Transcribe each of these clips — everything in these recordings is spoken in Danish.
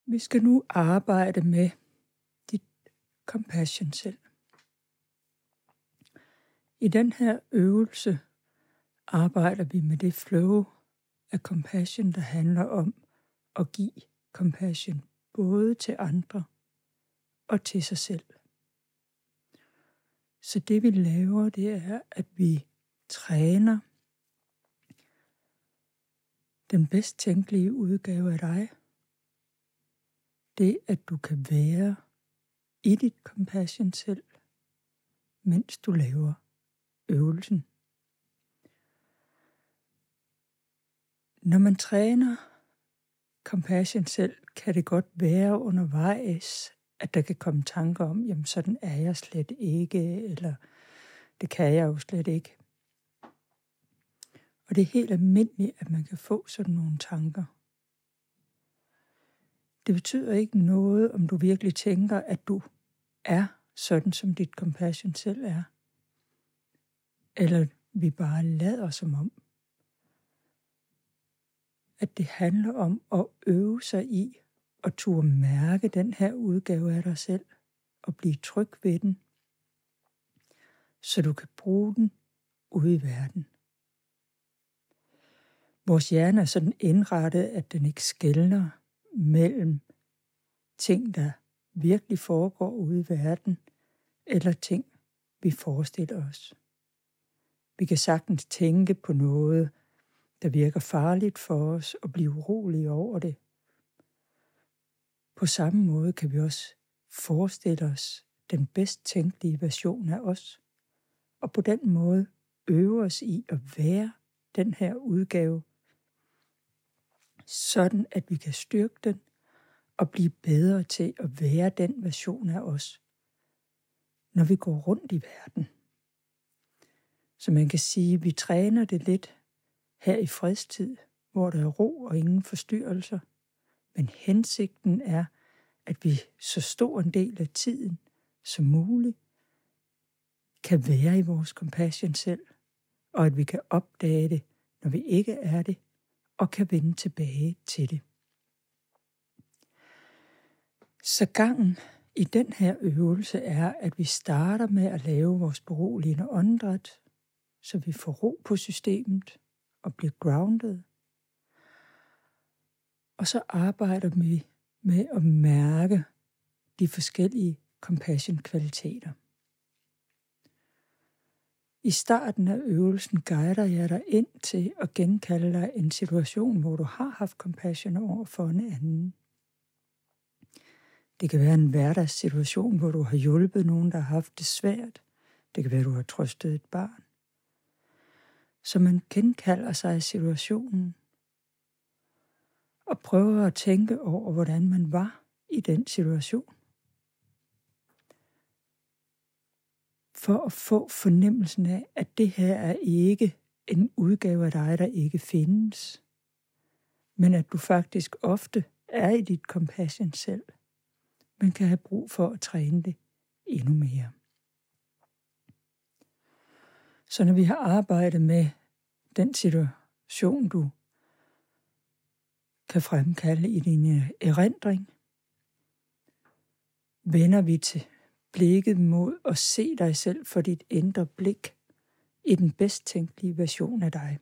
Vi skal nu arbejde med dit compassion selv. I den her øvelse arbejder vi med det flow af compassion, der handler om at give compassion både til andre og til sig selv. Så det vi laver, det er, at vi træner den bedst tænkelige udgave af dig. Det, at du kan være i dit compassion selv, mens du laver øvelsen. Når man træner compassion selv, kan det godt være undervejs, at der kan komme tanker om, jamen sådan er jeg slet ikke, eller det kan jeg jo slet ikke. Og det er helt almindeligt, at man kan få sådan nogle tanker. Det betyder ikke noget, om du virkelig tænker, at du er sådan, som dit compassion selv er. Eller vi bare lader som om. At det handler om at øve sig i at turde mærke den her udgave af dig selv og blive tryg ved den, så du kan bruge den ude i verden. Vores hjerne er sådan indrettet, at den ikke skelner mellem ting, der virkelig foregår ude i verden, eller ting, vi forestiller os. Vi kan sagtens tænke på noget, der virker farligt for os, og blive urolige over det. På samme måde kan vi også forestille os den bedst tænkelige version af os, og på den måde øve os i at være den her udgave, sådan at vi kan styrke den og blive bedre til at være den version af os, når vi går rundt i verden. Så man kan sige, at vi træner det lidt her i fredstid, hvor der er ro og ingen forstyrrelser. Men hensigten er, at vi så stor en del af tiden som muligt kan være i vores compassion selv, og at vi kan opdage det, når vi ikke er det, og kan vende tilbage til det. Så gangen i den her øvelse er, at vi starter med at lave vores beroligende åndedræt, så vi får ro på systemet og bliver grounded. Og så arbejder vi med at mærke de forskellige compassion-kvaliteter. I starten af øvelsen guider jeg dig ind til at genkalde dig en situation, hvor du har haft compassion over for en anden. Det kan være en hverdagssituation, hvor du har hjulpet nogen, der har haft det svært. Det kan være, at du har trøstet et barn. Så man genkalder sig situationen og prøver at tænke over, hvordan man var i den situation. For at få fornemmelsen af, at det her er ikke en udgave af dig, der ikke findes, men at du faktisk ofte er i dit compassion selv. Man kan have brug for at træne det endnu mere. Så når vi har arbejdet med den situation, du kan fremkalde i din erindring, vender vi til blikket mod at se dig selv for dit indre blik i den bedst tænkelige version af dig.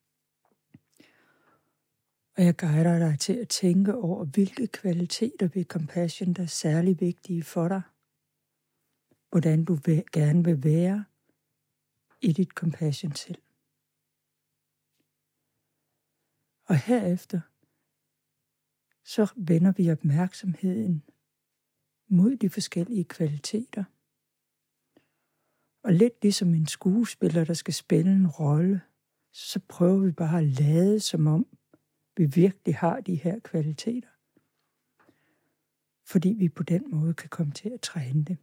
Og jeg guider dig til at tænke over, hvilke kvaliteter ved compassion, der er særlig vigtige for dig. Hvordan du gerne vil være i dit compassion selv. Og herefter, så vender vi opmærksomheden mod de forskellige kvaliteter. Og lidt ligesom en skuespiller, der skal spille en rolle, så prøver vi bare at lade, som om vi virkelig har de her kvaliteter. Fordi vi på den måde kan komme til at træne det.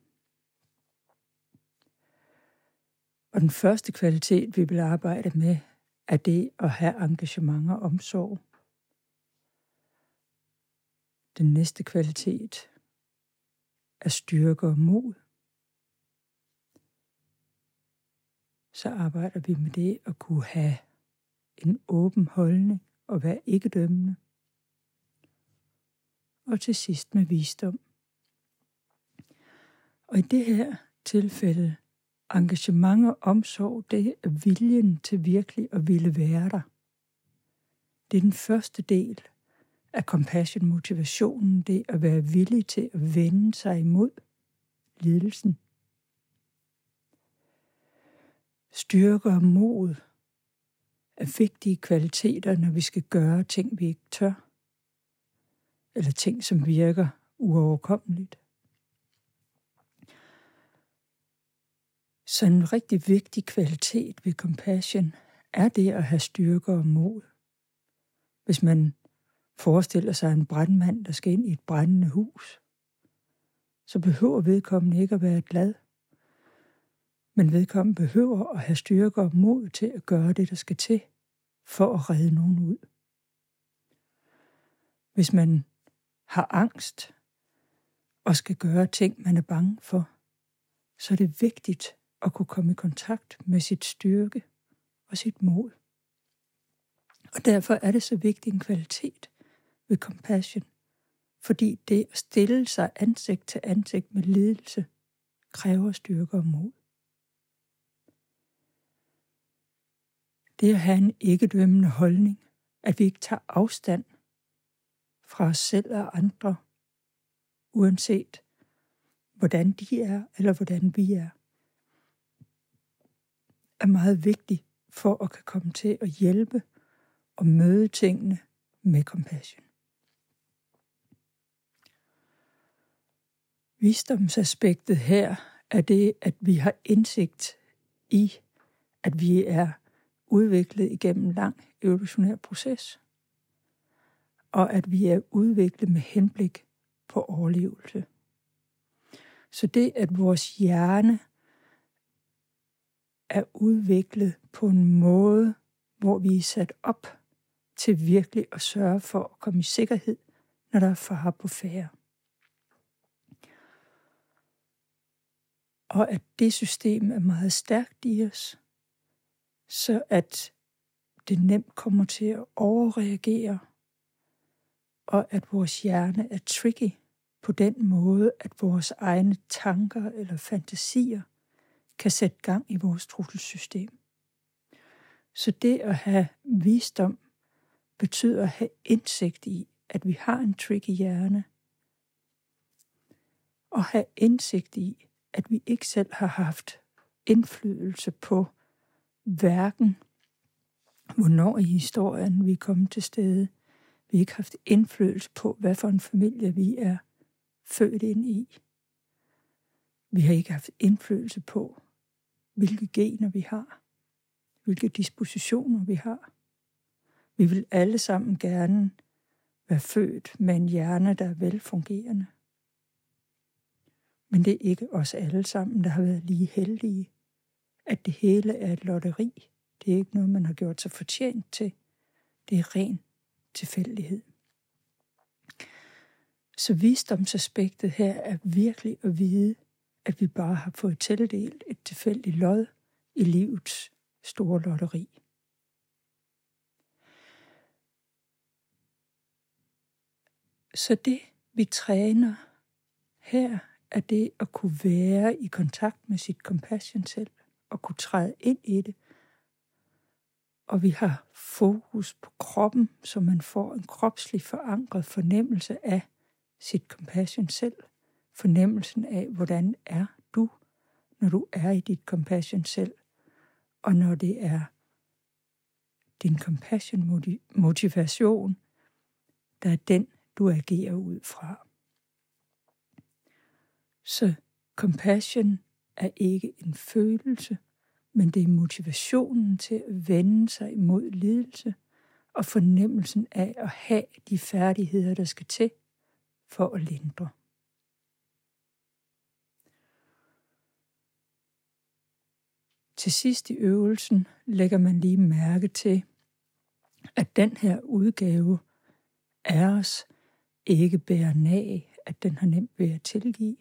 Og den første kvalitet, vi vil arbejde med, er det at have engagement og omsorg. Den næste kvalitet er styrke og mod. Så arbejder vi med det at kunne have en åben holdning og være ikke dømmende. og til sidst med visdom. Og i det her tilfælde, engagement og omsorg, det er viljen til virkelig at ville være der. Det er den første del af compassion, motivationen, det at være villig til at vende sig imod lidelsen. Styrke og mod er vigtige kvaliteter, når vi skal gøre ting, vi ikke tør, eller ting, som virker uoverkommeligt. Så en rigtig vigtig kvalitet ved compassion er det at have styrke og mod. Hvis man forestiller sig en brandmand, der skal ind i et brændende hus, så behøver vedkommende ikke at være glad. Men vedkommende behøver at have styrke og mod til at gøre det, der skal til, for at redde nogen ud. Hvis man har angst og skal gøre ting, man er bange for, så er det vigtigt at kunne komme i kontakt med sit styrke og sit mod. Og derfor er det så vigtig en kvalitet ved compassion, fordi det at stille sig ansigt til ansigt med lidelse kræver styrke og mod. Det at have en ikke-dømmende holdning, at vi ikke tager afstand fra os selv og andre, uanset hvordan de er eller hvordan vi er meget vigtigt for at kan komme til at hjælpe og møde tingene med compassion. Visdomsaspektet her er det, at vi har indsigt i, at vi er udviklet igennem en lang evolutionær proces, og at vi er udviklet med henblik på overlevelse. Så det, at vores hjerne er udviklet på en måde, hvor vi er sat op til virkelig at sørge for at komme i sikkerhed, når der er fare på færde. Og at det system er meget stærkt i os, så at det nemt kommer til at overreagere, og at vores hjerne er tricky på den måde, at vores egne tanker eller fantasier kan sætte gang i vores trusselsystem. Så det at have visdom betyder at have indsigt i, at vi har en tricky hjerne, og have indsigt i, at vi ikke selv har haft indflydelse på hverken, hvornår i historien vi er kommet til stede. Vi har ikke haft indflydelse på, hvad for en familie vi er født ind i. Vi har ikke haft indflydelse på, hvilke gener vi har, hvilke dispositioner vi har. Vi vil alle sammen gerne være født med en hjerne, der er velfungerende. Men det er ikke os alle sammen, der har været lige heldige, at det hele er et lotteri. Det er ikke noget, man har gjort sig fortjent til. Det er ren tilfældighed. Så visdomsaspektet her er virkelig at vide, at vi bare har fået tildelt et tilfældigt lod i livets store lotteri. Så det, vi træner her, er det at kunne være i kontakt med sit compassion selv, og kunne træde ind i det. Og vi har fokus på kroppen, så man får en kropslig forankret fornemmelse af sit compassion selv. Fornemmelsen af, hvordan er du, når du er i dit compassion selv, og når det er din compassion motivation, der er den, du agerer ud fra. Så compassion er ikke en følelse, men det er motivationen til at vende sig imod lidelse og fornemmelsen af at have de færdigheder, der skal til for at lindre. Til sidst i øvelsen lægger man lige mærke til, at den her udgave af os ikke bærer nag, at den har nemt ved at tilgive.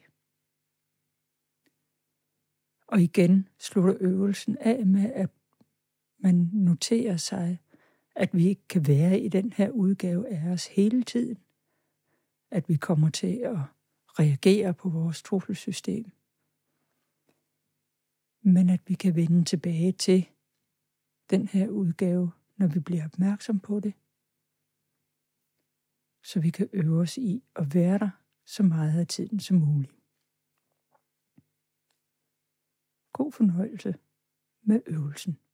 Og igen slutter øvelsen af med, at man noterer sig, at vi ikke kan være i den her udgave af os hele tiden. at vi kommer til at reagere på vores trusselsystem. Men at vi kan vende tilbage til den her udgave, når vi bliver opmærksom på det, så vi kan øve os i at være der så meget af tiden som muligt. God fornøjelse med øvelsen.